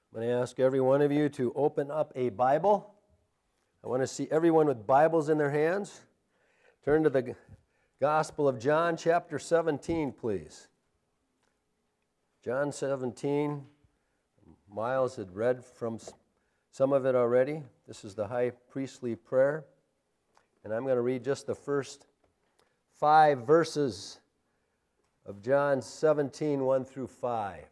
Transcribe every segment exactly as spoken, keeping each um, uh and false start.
I'm going to ask every one of you to open up a Bible. I want to see everyone with Bibles in their hands. Turn to the Gospel of John, chapter seventeen, please. John seventeen. Miles had read from some of it already. This is the high priestly prayer. And I'm going to read just the first five verses of John seventeen, one through five.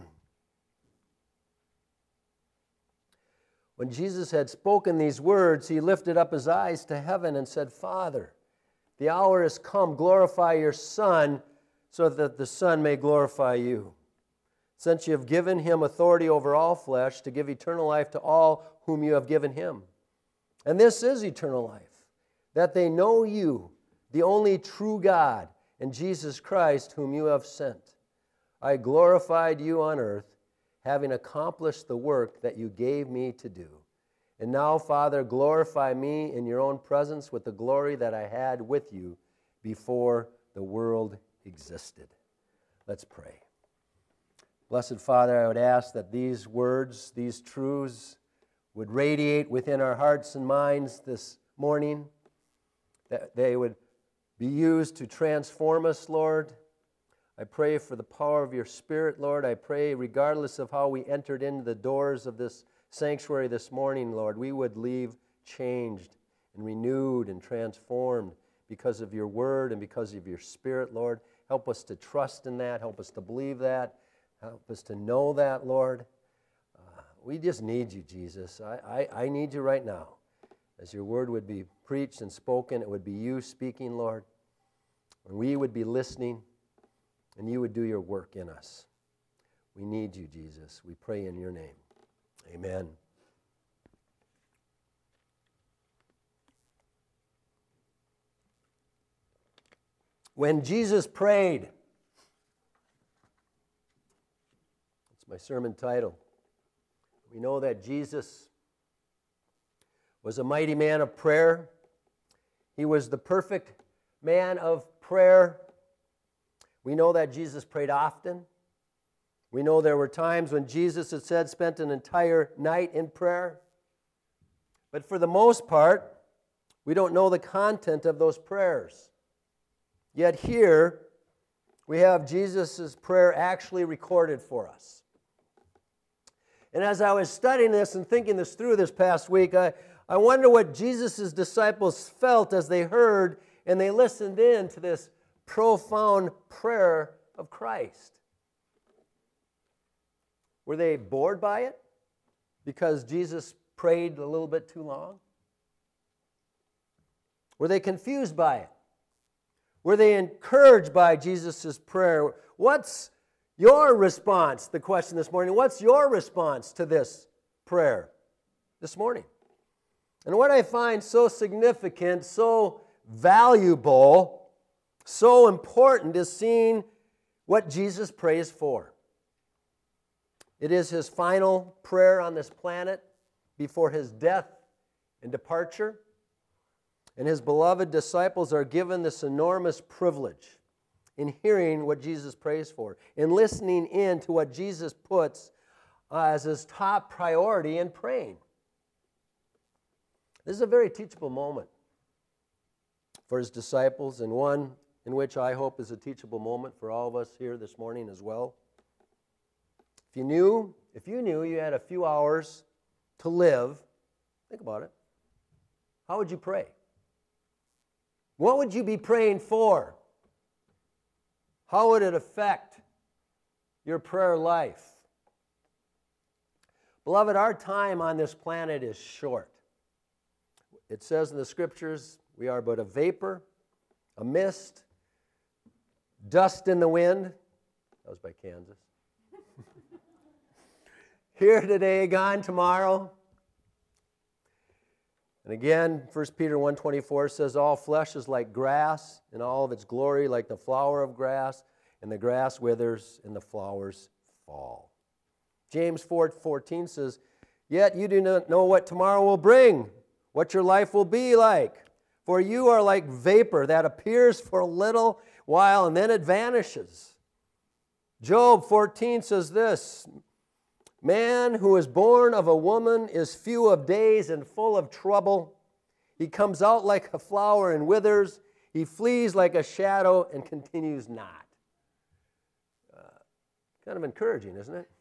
When Jesus had spoken these words, he lifted up his eyes to heaven and said, Father, the hour has come. Glorify your Son, so that the Son may glorify you. Since you have given him authority over all flesh, to give eternal life to all whom you have given him. And this is eternal life, that they know you, the only true God, and Jesus Christ, whom you have sent. I glorified you on earth, having accomplished the work that you gave me to do. And now, Father, glorify me in your own presence with the glory that I had with you before the world existed. Let's pray. Blessed Father, I would ask that these words, these truths, would radiate within our hearts and minds this morning, that they would be used to transform us, Lord. I pray for the power of your Spirit, Lord. I pray, regardless of how we entered into the doors of this sanctuary this morning, Lord, we would leave changed and renewed and transformed because of your word and because of your Spirit, Lord. Help us to trust in that. Help us to believe that. Help us to know that, Lord. Uh, we just need you, Jesus. I, I, I need you right now. As your word would be preached and spoken, it would be you speaking, Lord. And we would be listening. And you would do your work in us. We need you, Jesus. We pray in your name. Amen. When Jesus prayed, that's my sermon title. We know that Jesus was a mighty man of prayer. He was the perfect man of prayer. We know that Jesus prayed often. We know there were times when Jesus, it said, spent an entire night in prayer. But for the most part, we don't know the content of those prayers. Yet here, we have Jesus' prayer actually recorded for us. And as I was studying this and thinking this through this past week, I, I wonder what Jesus' disciples felt as they heard and they listened in to this profound prayer of Christ. Were they bored by it because Jesus prayed a little bit too long? Were they confused by it? Were they encouraged by Jesus' prayer? What's your response? The question this morning, what's your response to this prayer this morning? And what I find so significant, so valuable, so important is seeing what Jesus prays for. It is his final prayer on this planet before his death and departure. And his beloved disciples are given this enormous privilege in hearing what Jesus prays for, in listening in to what Jesus puts uh, as his top priority in praying. This is a very teachable moment for his disciples, and one in which I hope is a teachable moment for all of us here this morning as well. If you knew, if you knew you had a few hours to live, think about it. How would you pray? What would you be praying for? How would it affect your prayer life? Beloved, our time on this planet is short. It says in the scriptures, we are but a vapor, a mist, dust in the wind. That was by Kansas. Here today, gone tomorrow. And again, First Peter one twenty-four says, all flesh is like grass, and all of its glory like the flower of grass, and the grass withers, and the flowers fall. James four fourteen says, yet you do not know what tomorrow will bring, what your life will be like. For you are like vapor that appears for a little while, and then it vanishes. Job fourteen says this, Man who is born of a woman is few of days and full of trouble. He comes out like a flower and withers. He flees like a shadow and continues not. Uh, kind of encouraging, isn't it?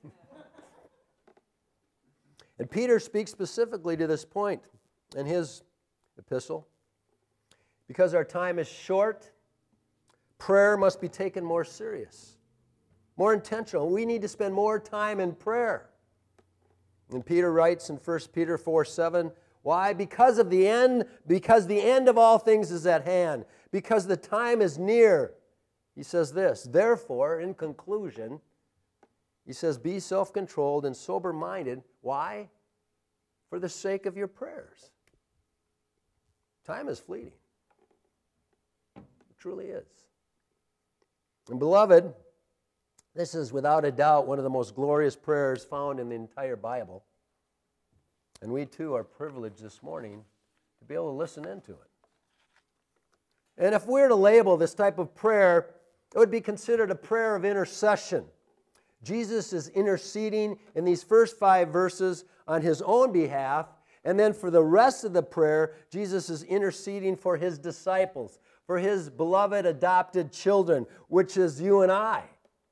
And Peter speaks specifically to this point in his epistle. Because our time is short, prayer must be taken more serious, more intentional. We need to spend more time in prayer. And Peter writes in First Peter four seven, why? Because of the end, because the end of all things is at hand, because the time is near. He says this, therefore, in conclusion, he says, be self-controlled and sober-minded. Why? For the sake of your prayers. Time is fleeting. It truly is. And beloved, this is without a doubt one of the most glorious prayers found in the entire Bible. And we too are privileged this morning to be able to listen into it. And if we were to label this type of prayer, it would be considered a prayer of intercession. Jesus is interceding in these first five verses on his own behalf, and then for the rest of the prayer, Jesus is interceding for his disciples, for his beloved adopted children, which is you and I.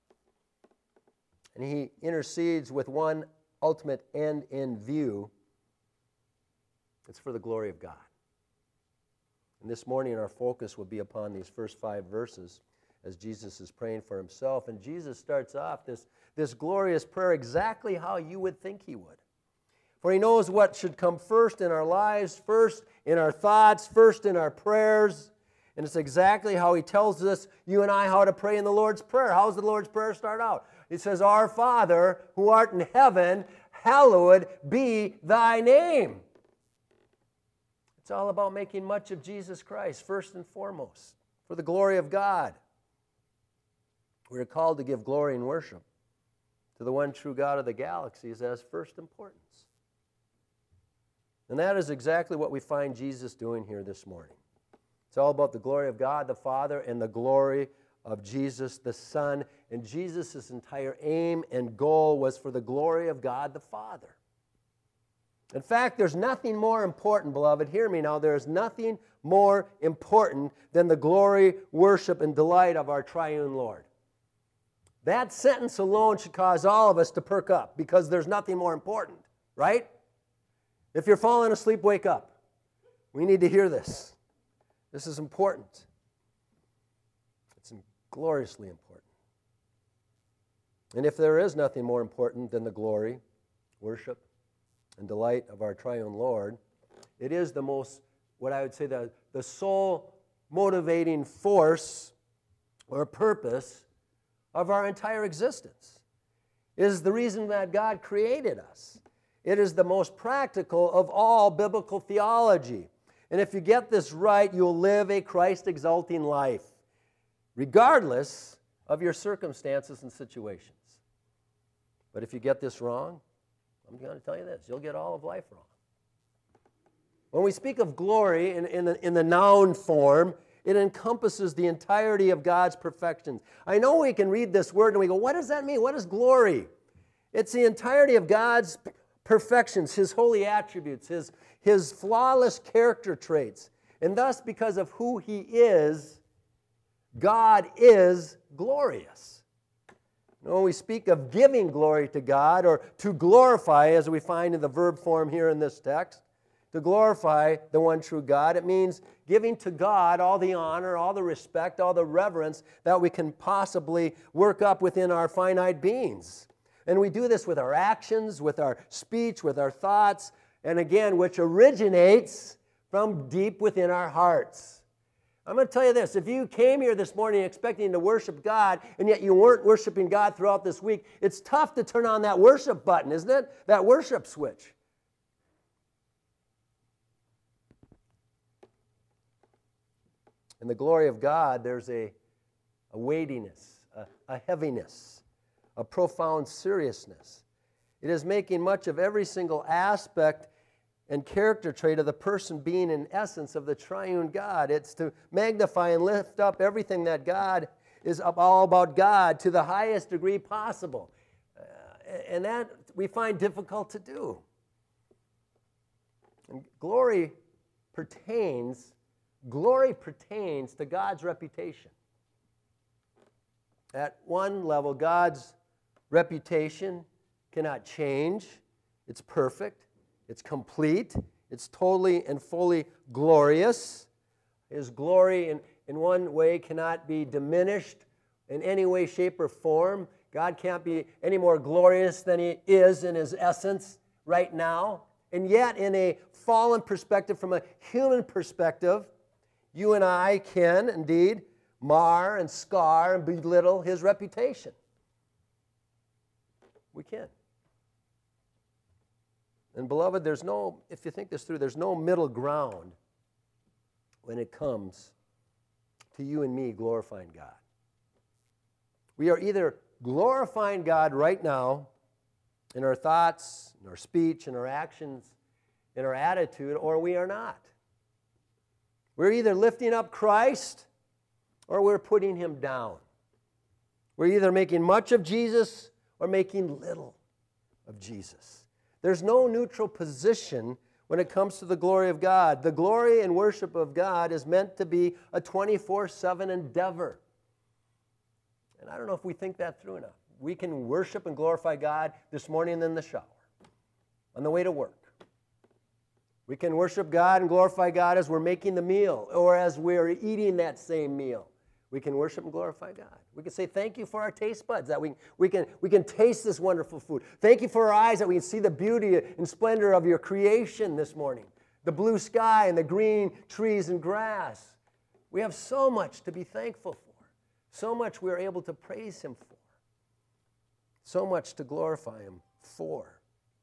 And he intercedes with one ultimate end in view. It's for the glory of God. And this morning our focus will be upon these first five verses as Jesus is praying for himself. And Jesus starts off this, this glorious prayer exactly how you would think he would. For he knows what should come first in our lives, first in our thoughts, first in our prayers. And it's exactly how he tells us, you and I, how to pray in the Lord's Prayer. How does the Lord's Prayer start out? It says, Our Father, who art in heaven, hallowed be thy name. It's all about making much of Jesus Christ, first and foremost, for the glory of God. We are called to give glory and worship to the one true God of the galaxies as first importance. And that is exactly what we find Jesus doing here this morning. It's all about the glory of God the Father and the glory of Jesus the Son. And Jesus' entire aim and goal was for the glory of God the Father. In fact, there's nothing more important, beloved, hear me now, there's nothing more important than the glory, worship, and delight of our triune Lord. That sentence alone should cause all of us to perk up because there's nothing more important, right? If you're falling asleep, wake up. We need to hear this. This is important. It's gloriously important. And if there is nothing more important than the glory, worship, and delight of our triune Lord, it is the most, what I would say, the, the sole motivating force or purpose of our entire existence. It is the reason that God created us. It is the most practical of all biblical theology. And if you get this right, you'll live a Christ-exalting life, regardless of your circumstances and situations. But if you get this wrong, I'm going to tell you this, you'll get all of life wrong. When we speak of glory in, in, the, in the noun form, it encompasses the entirety of God's perfections. I know we can read this word and we go, what does that mean? What is glory? It's the entirety of God's perfections, His holy attributes, His, His flawless character traits. And thus, because of who He is, God is glorious. When we speak of giving glory to God, or to glorify, as we find in the verb form here in this text, to glorify the one true God, it means giving to God all the honor, all the respect, all the reverence that we can possibly work up within our finite beings. And we do this with our actions, with our speech, with our thoughts, and again, which originates from deep within our hearts. I'm going to tell you this, if you came here this morning expecting to worship God, and yet you weren't worshiping God throughout this week, it's tough to turn on that worship button, isn't it? That worship switch. In the glory of God, there's a, a weightiness, a, a heaviness, a profound seriousness. It is making much of every single aspect and character trait of the person being in essence of the triune God. It's to magnify and lift up everything that God is all about God to the highest degree possible. Uh, And that we find difficult to do. And glory pertains, glory pertains to God's reputation. At one level, God's reputation cannot change. It's perfect. It's complete. It's totally and fully glorious. His glory in, in one way cannot be diminished in any way, shape, or form. God can't be any more glorious than He is in His essence right now. And yet, in a fallen perspective, from a human perspective, you and I can indeed mar and scar and belittle His reputation. We can. And beloved, there's no, if you think this through, there's no middle ground when it comes to you and me glorifying God. We are either glorifying God right now in our thoughts, in our speech, in our actions, in our attitude, or we are not. We're either lifting up Christ or we're putting Him down. We're either making much of Jesus or making little of Jesus. There's no neutral position when it comes to the glory of God. The glory and worship of God is meant to be a twenty-four seven endeavor. And I don't know if we think that through enough. We can worship and glorify God this morning in the shower, on the way to work. We can worship God and glorify God as we're making the meal or as we're eating that same meal. We can worship and glorify God. We can say thank you for our taste buds, that we, we, can, we can taste this wonderful food. Thank you for our eyes that we can see the beauty and splendor of your creation this morning. The blue sky and the green trees and grass. We have so much to be thankful for. So much we're able to praise Him for. So much to glorify Him for.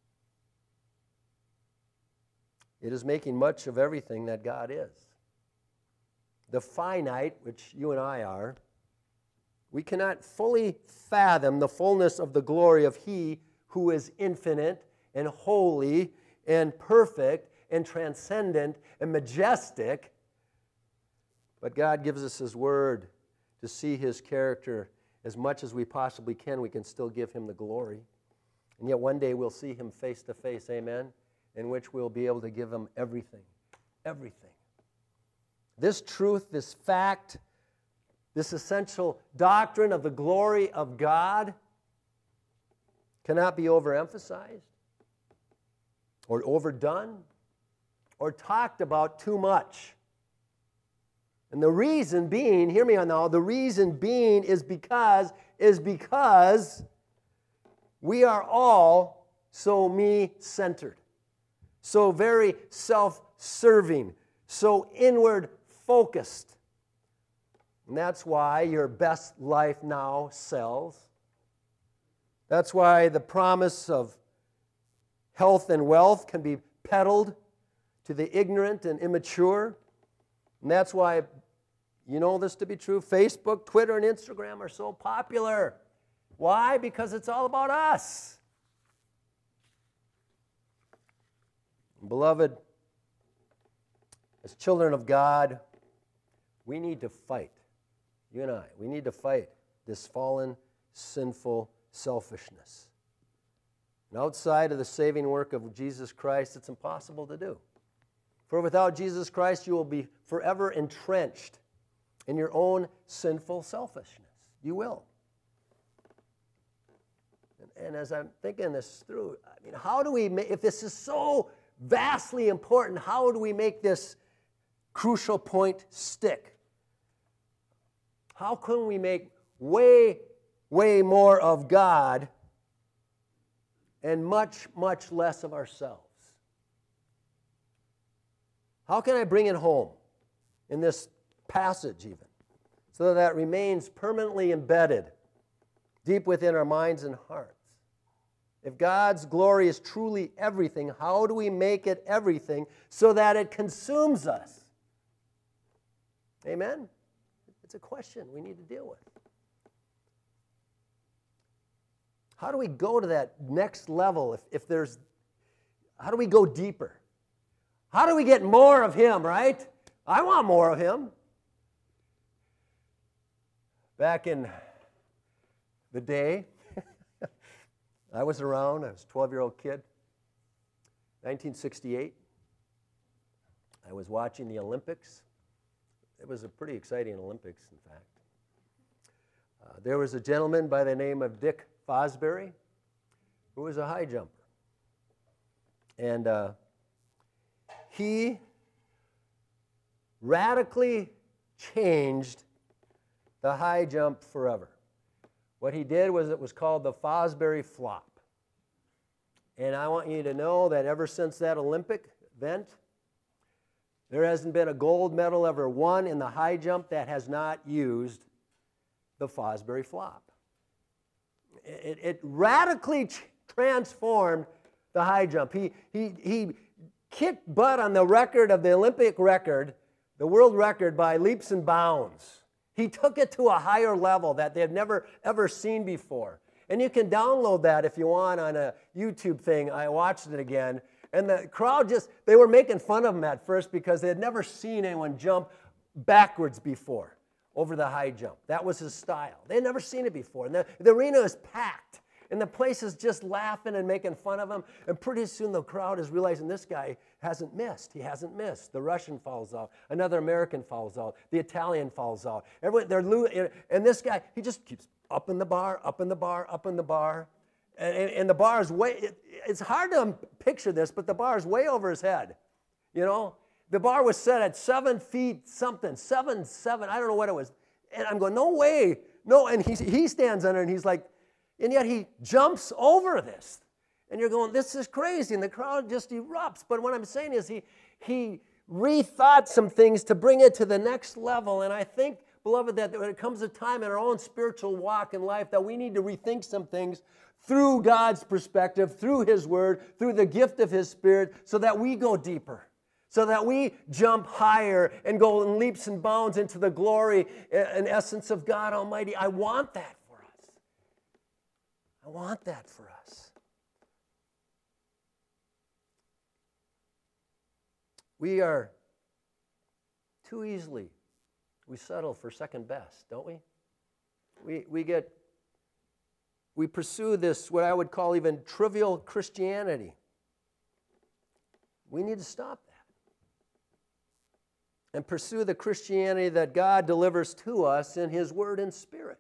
It is making much of everything that God is. The finite, which you and I are, we cannot fully fathom the fullness of the glory of He who is infinite and holy and perfect and transcendent and majestic. But God gives us His word to see His character as much as we possibly can. We can still give Him the glory. And yet one day we'll see Him face to face, amen, in which we'll be able to give Him everything, everything. This truth, this fact, this essential doctrine of the glory of God cannot be overemphasized or overdone or talked about too much. And the reason being, hear me on now, the reason being is because, is because we are all so me-centered, so very self-serving, so inward focused. And that's why your best life now sells. That's why the promise of health and wealth can be peddled to the ignorant and immature. And that's why, you know this to be true, Facebook, Twitter, and Instagram are so popular. Why? Because it's all about us. Beloved, as children of God, we need to fight. You and I, we need to fight this fallen, sinful selfishness. And outside of the saving work of Jesus Christ, it's impossible to do. For without Jesus Christ, you will be forever entrenched in your own sinful selfishness. You will. And, and as I'm thinking this through, I mean, how do we make, if this is so vastly important, how do we make this crucial point stick? How can we make way, way more of God and much, much less of ourselves? How can I bring it home in this passage even, so that it remains permanently embedded deep within our minds and hearts? If God's glory is truly everything, how do we make it everything so that it consumes us? Amen? It's a question we need to deal with. How do we go to that next level if, if there's, how do we go deeper? How do we get more of Him, right? I want more of Him. Back in the day, I was around. I was a twelve-year-old kid. nineteen sixty-eight. I was watching the Olympics. It was a pretty exciting Olympics, in fact. Uh, there was a gentleman by the name of Dick Fosbury who was a high jumper. And uh, he radically changed the high jump forever. What he did was it was called the Fosbury Flop. And I want you to know that ever since that Olympic event, there hasn't been a gold medal ever won in the high jump that has not used the Fosbury Flop. It, it radically ch- transformed the high jump. He, he, he kicked butt on the record of the Olympic record, the world record, by leaps and bounds. He took it to a higher level that they had never, ever seen before. And you can download that if you want on a YouTube thing. I watched it again. And the crowd just, they were making fun of him at first because they had never seen anyone jump backwards before over the high jump. That was his style. They had never seen it before. And the, the arena is packed. And the place is just laughing and making fun of him. And pretty soon the crowd is realizing this guy hasn't missed. He hasn't missed. The Russian falls out. Another American falls out. The Italian falls out. Everyone, they're lo- and this guy, he just keeps up in the bar, up in the bar, up in the bar. And, and, and the bar is way, it, it's hard to picture this, but the bar is way over his head. You know? The bar was set at seven feet something, seven, seven, I don't know what it was. And I'm going, no way. No, and he, he stands under and he's like, and yet he jumps over this. And you're going, this is crazy. And the crowd just erupts. But what I'm saying is he, he rethought some things to bring it to the next level. And I think, beloved, that when it comes a time in our own spiritual walk in life that we need to rethink some things through God's perspective, through His Word, through the gift of His Spirit, so that we go deeper, so that we jump higher and go in leaps and bounds into the glory and essence of God Almighty. I want that. I want that for us. We are too easily, we settle for second best, don't we? We, we get, we pursue this, what I would call even trivial Christianity. We need to stop that and pursue the Christianity that God delivers to us in His Word and Spirit.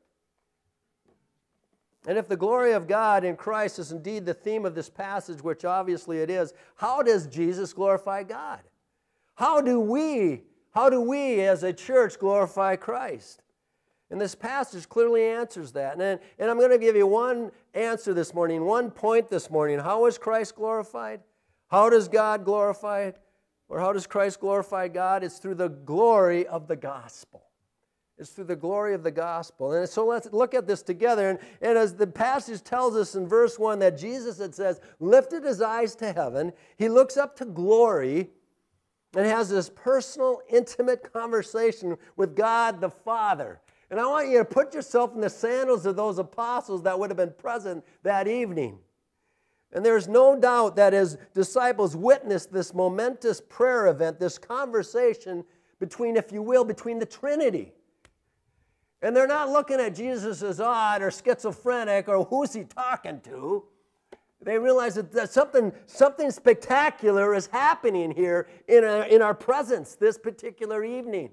And if the glory of God in Christ is indeed the theme of this passage, which obviously it is, how does Jesus glorify God? How do we, how do we as a church glorify Christ? And this passage clearly answers that. And, and I'm going to give you one answer this morning, one point this morning. How is Christ glorified? How does God glorify it? Or how does Christ glorify God? It's through the glory of the gospel. It's through the glory of the gospel. And so let's look at this together. And, and as the passage tells us in verse one that Jesus, it says, lifted his eyes to heaven. He looks up to glory and has this personal, intimate conversation with God the Father. And I want you to put yourself in the sandals of those apostles that would have been present that evening. And there's no doubt that his disciples witnessed this momentous prayer event, this conversation between, if you will, between the Trinity. And they're not looking at Jesus as odd or schizophrenic or who's he talking to. They realize that something, something spectacular is happening here in our, in our presence this particular evening.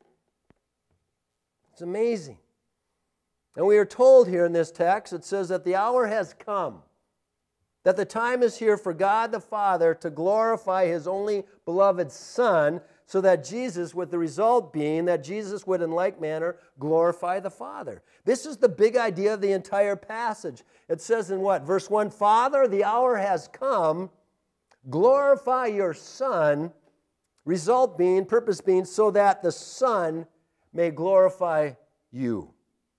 It's amazing. And we are told here in this text, it says that the hour has come, that the time is here for God the Father to glorify His only beloved Son, so that Jesus, with the result being that Jesus would in like manner glorify the Father. This is the big idea of the entire passage. It says in what? Verse one, Father, the hour has come, glorify your Son, result being, purpose being, so that the Son may glorify you.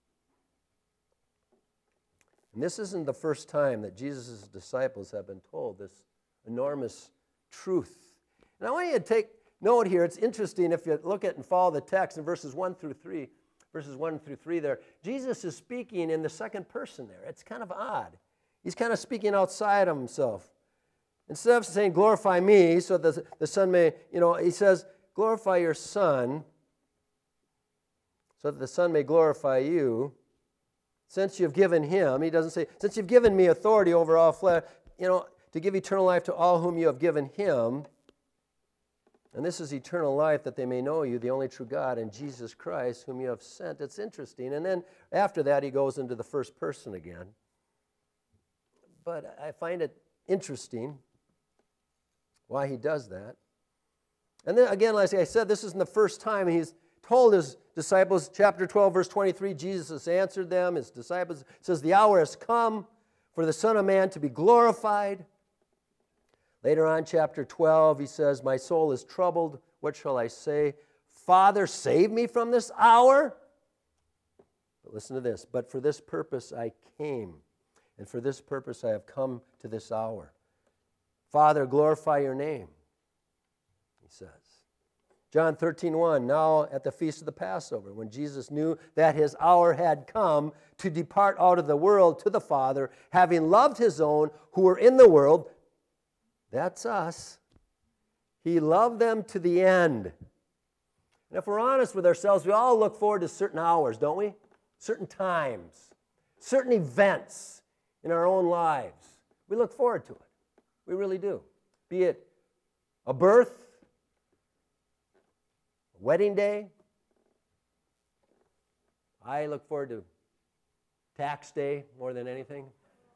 And this isn't the first time that Jesus' disciples have been told this enormous truth. And I want you to take note here, it's interesting if you look at and follow the text in verses one through three, verses one through three there, Jesus is speaking in the second person there. It's kind of odd. He's kind of speaking outside of himself. Instead of saying, glorify me, so that the Son may, you know, he says, glorify your Son, so that the Son may glorify you. since you've given him, he doesn't say, since you've given me authority over all flesh, you know, to give eternal life to all whom you have given him. And this is eternal life, that they may know you, the only true God, and Jesus Christ, whom you have sent. It's interesting. And then after that, he goes into the first person again. But I find it interesting why he does that. And then again, like I said, this isn't the first time he's told his disciples, chapter twelve, verse twenty-three, Jesus answered them, his disciples, says, the hour has come for the Son of Man to be glorified. Later on, chapter twelve, he says, my soul is troubled. What shall I say? Father, save me from this hour. But listen to this. But for this purpose I came, and for this purpose I have come to this hour. Father, glorify your name, he says. John thirteen one, now at the feast of the Passover, when Jesus knew that his hour had come to depart out of the world to the Father, having loved his own who were in the world, that's us, he loved them to the end. And if we're honest with ourselves, we all look forward to certain hours, don't we? Certain times, certain events in our own lives. We look forward to it. We really do. Be it a birth, wedding day. I look forward to tax day more than anything.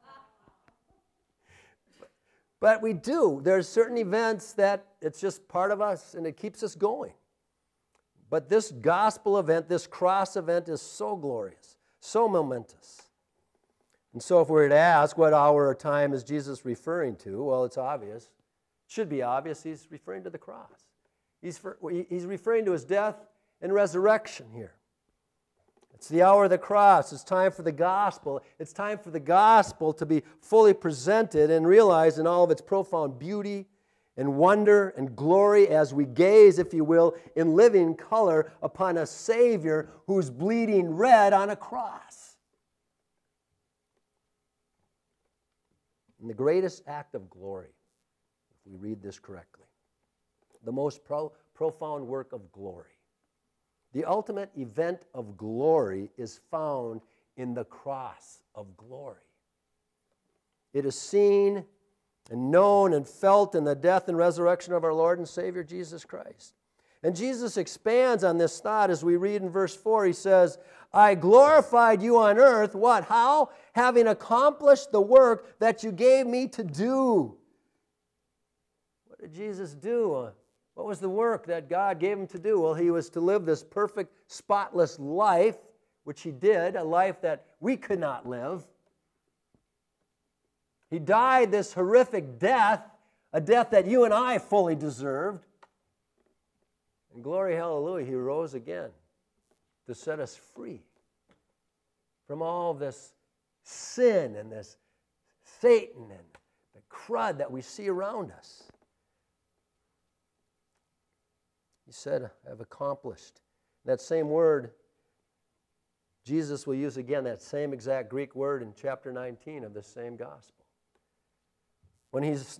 But we do. There's certain events that it's just part of us and it keeps us going. But this gospel event, this cross event is so glorious, so momentous. And so if we were to ask what hour or time is Jesus referring to, well, it's obvious. It should be obvious. He's referring to the cross. He's, for, he's referring to his death and resurrection here. It's the hour of the cross. It's time for the gospel. It's time for the gospel to be fully presented and realized in all of its profound beauty and wonder and glory as we gaze, if you will, in living color upon a Savior who's bleeding red on a cross. And the greatest act of glory, if we read this correctly, the most pro- profound work of glory, the ultimate event of glory is found in the cross of glory. It is seen and known and felt in the death and resurrection of our Lord and Savior Jesus Christ. And Jesus expands on this thought as we read in verse four. He says, I glorified you on earth. What? How? Having accomplished the work that you gave me to do. What did Jesus do? What was the work that God gave him to do? Well, he was to live this perfect, spotless life, which he did, a life that we could not live. He died this horrific death, a death that you and I fully deserved. And glory, hallelujah, he rose again to set us free from all this sin and this Satan and the crud that we see around us. He said, I've accomplished. That same word, Jesus will use again, that same exact Greek word in chapter nineteen of the same gospel. When he's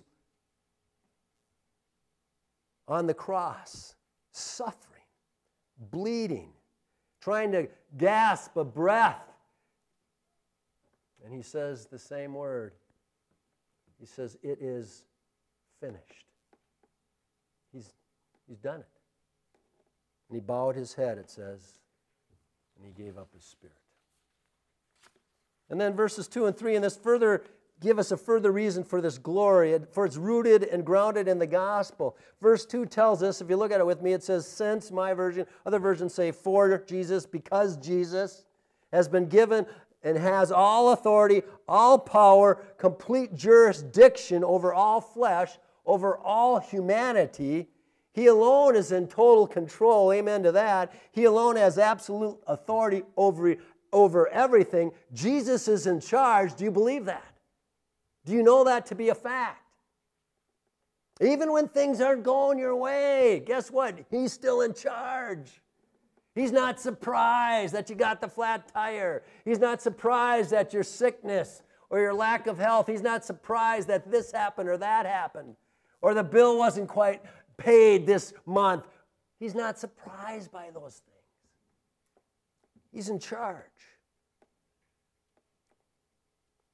on the cross, suffering, bleeding, trying to gasp a breath. And he says the same word. He says, it is finished. He's, he's done it. And he bowed his head, it says, and he gave up his spirit. And then verses two and three, and this further give us a further reason for this glory, for it's rooted and grounded in the gospel. Verse two tells us, if you look at it with me, it says, since, my version, other versions say, for Jesus, because Jesus has been given and has all authority, all power, complete jurisdiction over all flesh, over all humanity. He alone is in total control. Amen to that. He alone has absolute authority over, over everything. Jesus is in charge. Do you believe that? Do you know that to be a fact? Even when things aren't going your way, guess what? He's still in charge. He's not surprised that you got the flat tire. He's not surprised at your sickness or your lack of health. He's not surprised that this happened or that happened or the bill wasn't quite paid this month. He's not surprised by those things. He's in charge.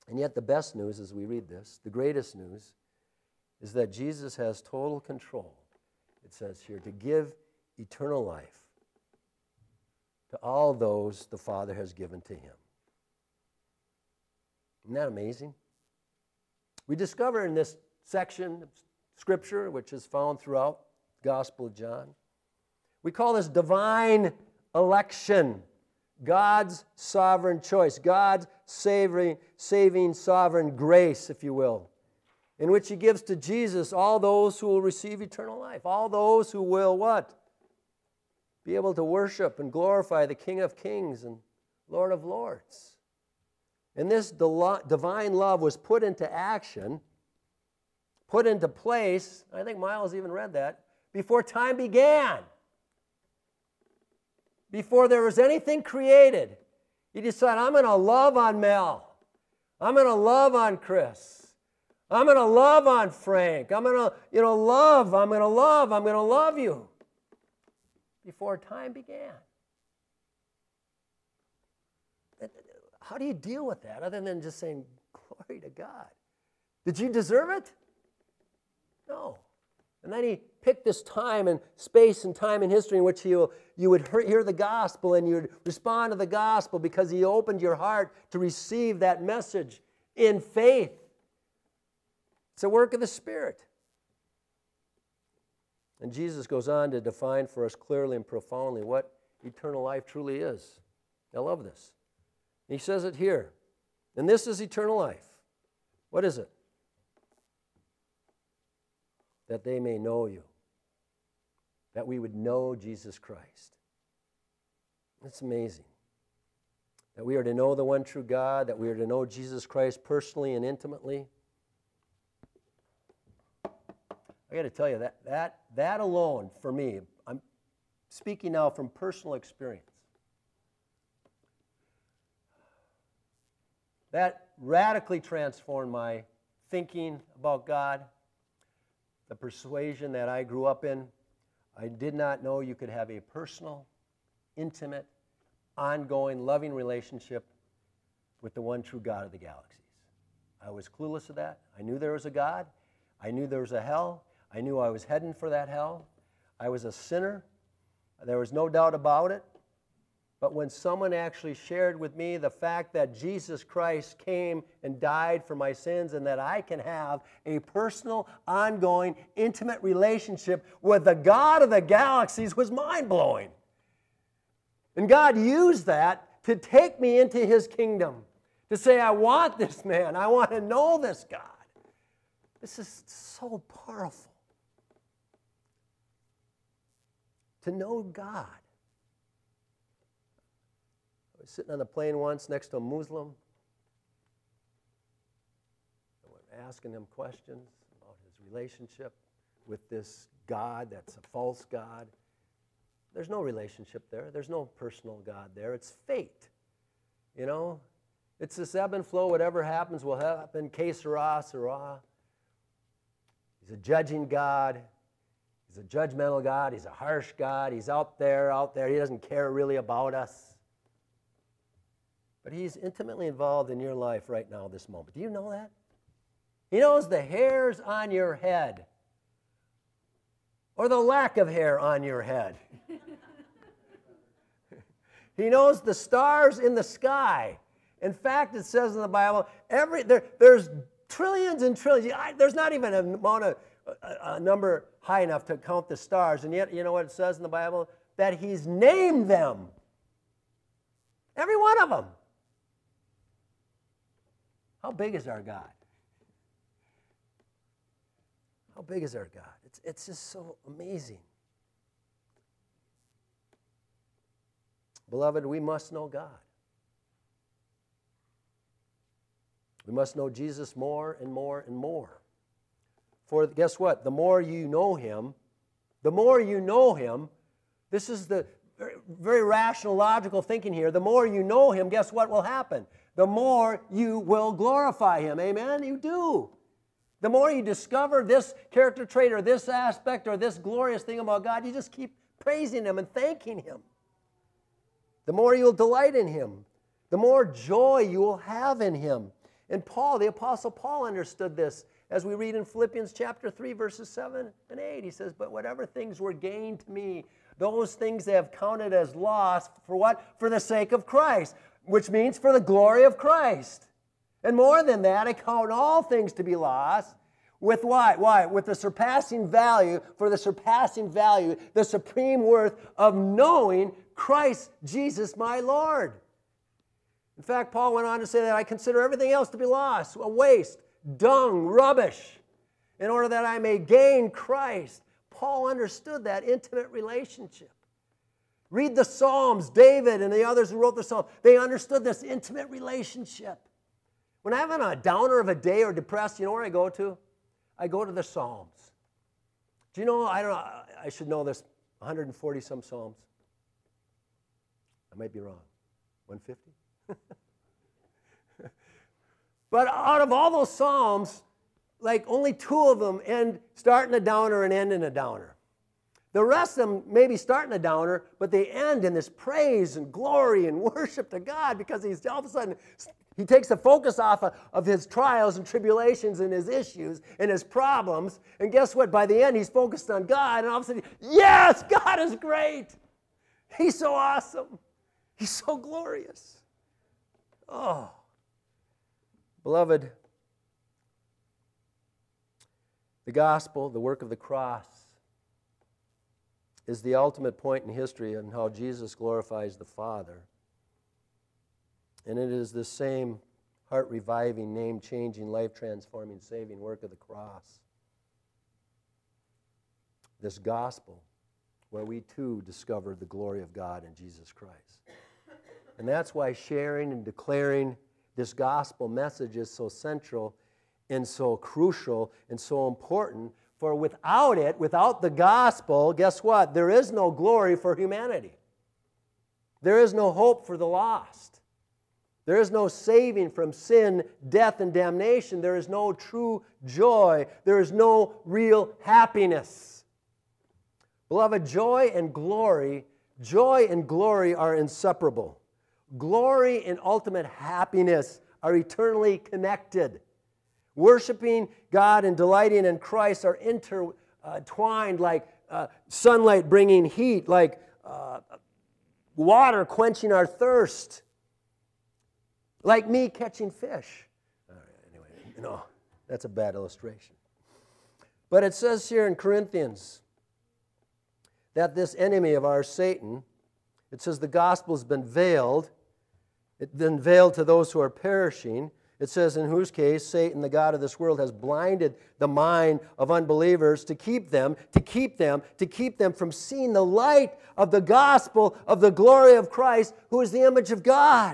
And yet the best news as we read this, the greatest news, is that Jesus has total control, it says here, to give eternal life to all those the Father has given to him. Isn't that amazing? We discover in this section of Scripture, which is found throughout the Gospel of John, we call this divine election, God's sovereign choice, God's saving, saving sovereign grace, if you will, in which he gives to Jesus all those who will receive eternal life, all those who will what? Be able to worship and glorify the King of Kings and Lord of Lords. And this divine love was put into action, put into place, I think Miles even read that, before time began. Before there was anything created, he decided, I'm going to love on Mel. I'm going to love on Chris. I'm going to love on Frank. I'm going to, you know, love. I'm going to love. I'm going to love you. Before time began. How do you deal with that other than just saying, glory to God? Did you deserve it? No. And then he picked this time and space and time in history in which you, you would hear the gospel and you would respond to the gospel because he opened your heart to receive that message in faith. It's a work of the Spirit. And Jesus goes on to define for us clearly and profoundly what eternal life truly is. I love this. He says it here. And this is eternal life. What is it? That they may know you. That we would know Jesus Christ. It's amazing. That we are to know the one true God, that we are to know Jesus Christ personally and intimately. I got to tell you, that, that, that alone, for me, I'm speaking now from personal experience. That radically transformed my thinking about God, the persuasion that I grew up in. I did not know you could have a personal, intimate, ongoing, loving relationship with the one true God of the galaxies. I was clueless of that. I knew there was a God. I knew there was a hell. I knew I was heading for that hell. I was a sinner. There was no doubt about it. But when someone actually shared with me the fact that Jesus Christ came and died for my sins and that I can have a personal, ongoing, intimate relationship with the God of the galaxies was mind-blowing. And God used that to take me into his kingdom, to say, I want this man. I want to know this God. This is so powerful. To know God. I was sitting on a plane once next to a Muslim. I was asking him questions about his relationship with this God that's a false God. There's no relationship there. There's no personal God there. It's fate. You know? It's this ebb and flow. Whatever happens will happen. Que sera, sera. He's a judging God. He's a judgmental God. He's a harsh God. He's out there, out there. He doesn't care really about us. But he's intimately involved in your life right now, this moment. Do you know that? He knows the hairs on your head. Or the lack of hair on your head. He knows the stars in the sky. In fact, it says in the Bible, every there, there's trillions and trillions. I, there's not even an amount of a, a number high enough to count the stars. And yet, you know what it says in the Bible? That he's named them. Every one of them. How big is our God? How big is our God? It's, it's just so amazing. Beloved, we must know God. We must know Jesus more and more and more. For guess what? The more you know him, the more you know him, this is the very, very rational, logical thinking here. The more you know him, guess what will happen? The more you will glorify him. Amen? You do. The more you discover this character trait or this aspect or this glorious thing about God, you just keep praising him and thanking him. The more you'll delight in him, the more joy you will have in him. And Paul, the Apostle Paul, understood this as we read in Philippians chapter three, verses seven and eight. He says, but whatever things were gained to me, those things they have counted as loss for what? For the sake of Christ, which means for the glory of Christ. And more than that, I count all things to be lost. With what? Why? With the surpassing value, for the surpassing value, the supreme worth of knowing Christ Jesus my Lord. In fact, Paul went on to say that I consider everything else to be lost, a waste, dung, rubbish, in order that I may gain Christ. Paul understood that intimate relationship. Read the Psalms. David and the others who wrote the Psalms, they understood this intimate relationship. When I'm having a downer of a day or depressed, you know where I go to? I go to the Psalms. Do you know, I don't know, I should know this, one hundred forty some Psalms. I might be wrong. one hundred fifty? But out of all those Psalms, like only two of them end start in a downer and end in a downer. The rest of them maybe start in a downer, but they end in this praise and glory and worship to God, because he's all of a sudden, he takes the focus off of, of his trials and tribulations and his issues and his problems. And guess what? By the end, he's focused on God. And all of a sudden, yes, God is great. He's so awesome. He's so glorious. Oh, beloved, the gospel, the work of the cross, is the ultimate point in history in how Jesus glorifies the Father. And it is the same heart-reviving, name-changing, life-transforming, saving work of the cross. This gospel, where we too discover the glory of God in Jesus Christ. And that's why sharing and declaring this gospel message is so central and so crucial and so important. For without it, without the gospel, guess what? There is no glory for humanity. There is no hope for the lost. There is no saving from sin, death, and damnation. There is no true joy. There is no real happiness. Beloved, joy and glory, joy and glory are inseparable. Glory and ultimate happiness are eternally connected. Worshiping God and delighting in Christ are intertwined like uh, sunlight bringing heat, like uh, water quenching our thirst, like me catching fish. All right, anyway, you know, that's a bad illustration. But it says here in Corinthians that this enemy of ours, Satan, it says the gospel has been veiled. It's been veiled to those who are perishing. It says, in whose case Satan, the god of this world, has blinded the mind of unbelievers to keep them, to keep them, to keep them from seeing the light of the gospel of the glory of Christ, who is the image of God.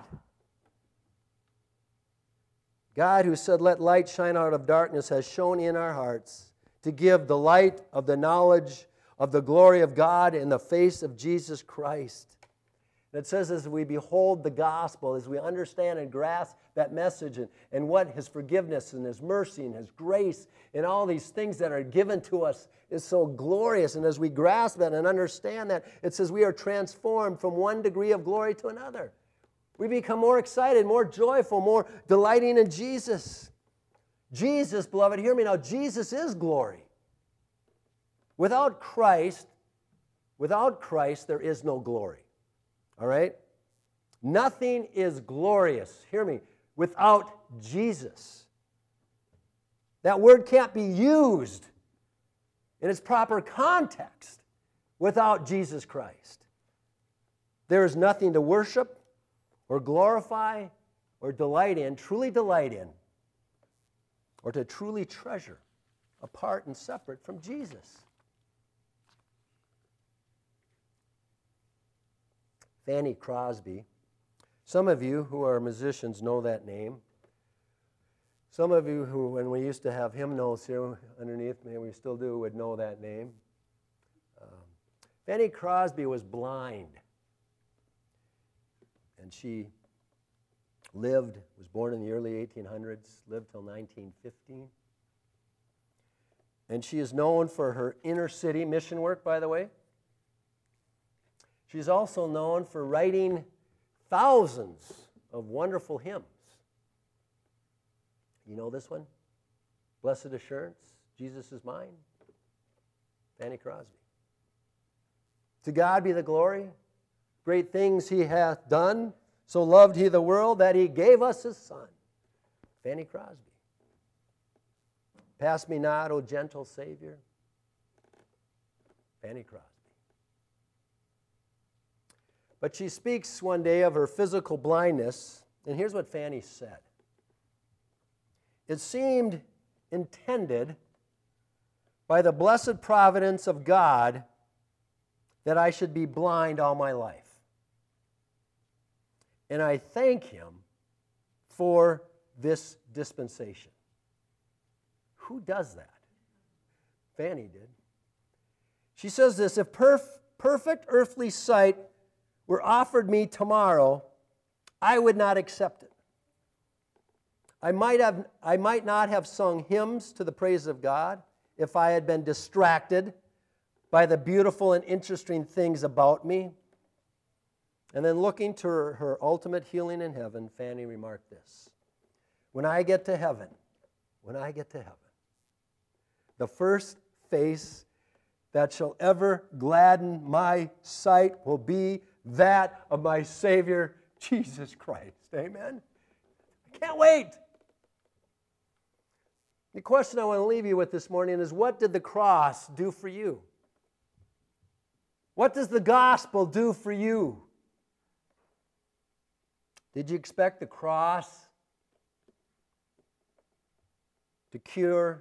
God, who said, let light shine out of darkness, has shone in our hearts to give the light of the knowledge of the glory of God in the face of Jesus Christ. It says as we behold the gospel, as we understand and grasp that message and, and what his forgiveness and his mercy and his grace and all these things that are given to us is so glorious. And as we grasp that and understand that, it says we are transformed from one degree of glory to another. We become more excited, more joyful, more delighting in Jesus. Jesus, beloved, hear me now, Jesus is glory. Without Christ, without Christ, there is no glory. All right? Nothing is glorious, hear me, without Jesus. That word can't be used in its proper context without Jesus Christ. There is nothing to worship or glorify or delight in, truly delight in, or to truly treasure apart and separate from Jesus. Fanny Crosby. Some of you who are musicians know that name. Some of you who, when we used to have hymnals here underneath, maybe we still do, would know that name. Um, Fanny Crosby was blind. And she lived, was born in the early eighteen hundreds, lived till nineteen fifteen. And she is known for her inner city mission work, by the way. She's also known for writing thousands of wonderful hymns. You know this one? Blessed assurance, Jesus is mine. Fanny Crosby. To God be the glory. Great things he hath done. So loved he the world that he gave us his son. Fanny Crosby. Pass me not, O gentle Savior. Fanny Crosby. But she speaks one day of her physical blindness, and here's what Fanny said. It seemed intended by the blessed providence of God that I should be blind all my life. And I thank him for this dispensation. Who does that? Fanny did. She says this, if perf- perfect earthly sight were offered me tomorrow, I would not accept it. I might have, I might not have sung hymns to the praise of God if I had been distracted by the beautiful and interesting things about me. And then looking to her, her ultimate healing in heaven, Fanny remarked this. When I get to heaven, when I get to heaven, the first face that shall ever gladden my sight will be that of my Savior, Jesus Christ. Amen? I can't wait. The question I want to leave you with this morning is, what did the cross do for you? What does the gospel do for you? Did you expect the cross to cure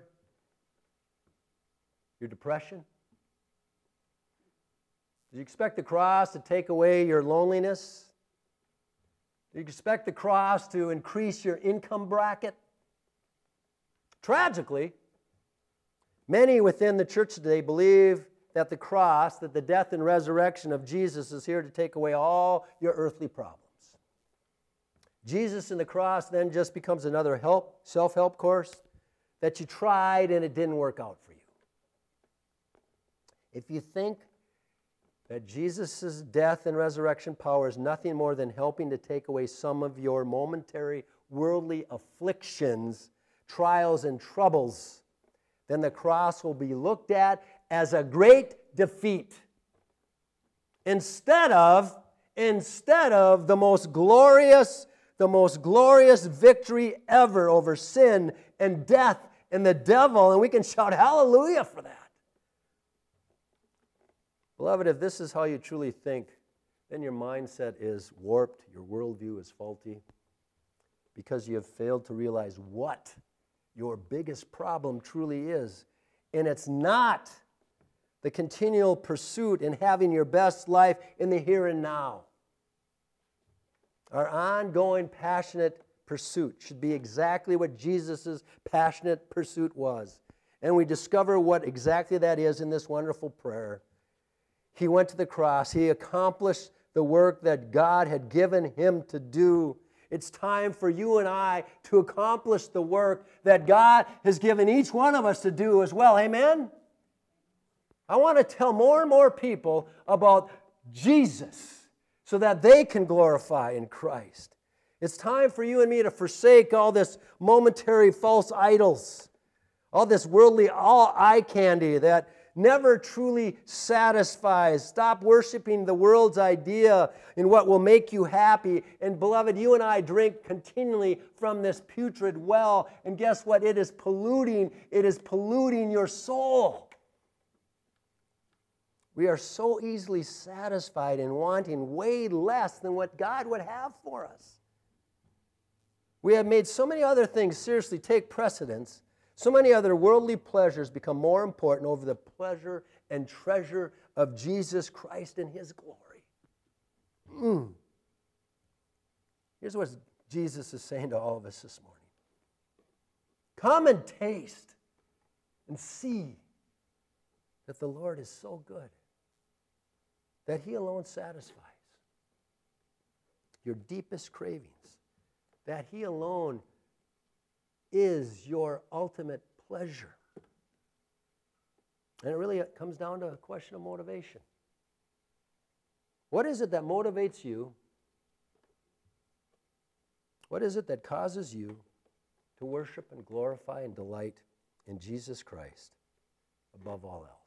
your depression? Did you expect the cross to take away your loneliness? Did you expect the cross to increase your income bracket? Tragically, many within the church today believe that the cross, that the death and resurrection of Jesus is here to take away all your earthly problems. Jesus and the cross then just becomes another help, self-help course that you tried and it didn't work out for you. If you think that Jesus' death and resurrection power is nothing more than helping to take away some of your momentary worldly afflictions, trials, and troubles, then the cross will be looked at as a great defeat. Instead of, instead of the most glorious, the most glorious victory ever over sin and death and the devil, and we can shout hallelujah for that. Beloved, if this is how you truly think, then your mindset is warped, your worldview is faulty, because you have failed to realize what your biggest problem truly is. And it's not the continual pursuit in having your best life in the here and now. Our ongoing passionate pursuit should be exactly what Jesus' passionate pursuit was. And we discover what exactly that is in this wonderful prayer. He went to the cross. He accomplished the work that God had given him to do. It's time for you and I to accomplish the work that God has given each one of us to do as well. Amen? I want to tell more and more people about Jesus so that they can glorify in Christ. It's time for you and me to forsake all this momentary false idols, all this worldly all eye candy that never truly satisfies. Stop worshiping the world's idea in what will make you happy. And beloved, you and I drink continually from this putrid well. And guess what? It is polluting. It is polluting your soul. We are so easily satisfied in wanting way less than what God would have for us. We have made so many other things seriously take precedence. So many other worldly pleasures become more important over the pleasure and treasure of Jesus Christ and his glory. Mm. Here's what Jesus is saying to all of us this morning. Come and taste and see that the Lord is so good, that he alone satisfies your deepest cravings, that he alone is your ultimate pleasure. And it really comes down to a question of motivation. What is it that motivates you? What is it that causes you to worship and glorify and delight in Jesus Christ above all else.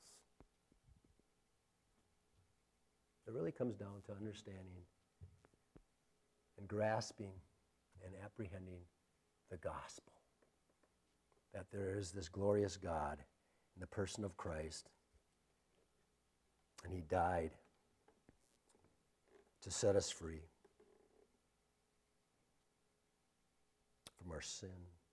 It really comes down to understanding and grasping and apprehending the gospel. That there is this glorious God in the person of Christ, and he died to set us free from our sin,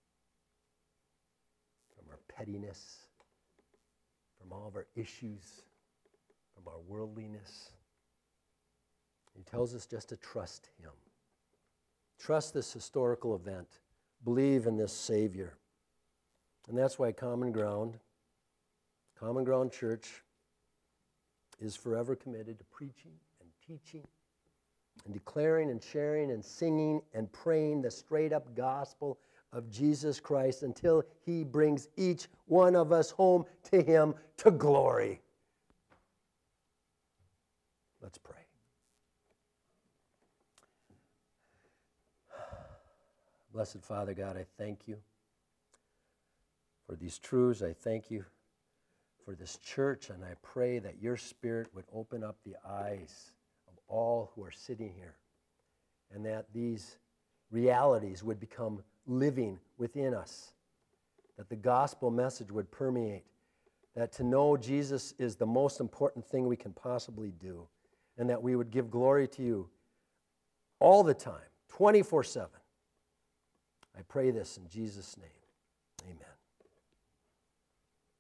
from our pettiness, from all of our issues, from our worldliness. He tells us just to trust him. Trust this historical event. Believe in this Savior. And that's why Common Ground, Common Ground Church, is forever committed to preaching and teaching and declaring and sharing and singing and praying the straight-up gospel of Jesus Christ until he brings each one of us home to him to glory. Let's pray. Blessed Father God, I thank you for these truths. I thank you for this church, and I pray that your Spirit would open up the eyes of all who are sitting here, and that these realities would become living within us, that the gospel message would permeate, that to know Jesus is the most important thing we can possibly do, and that we would give glory to you all the time, twenty-four seven. I pray this in Jesus' name.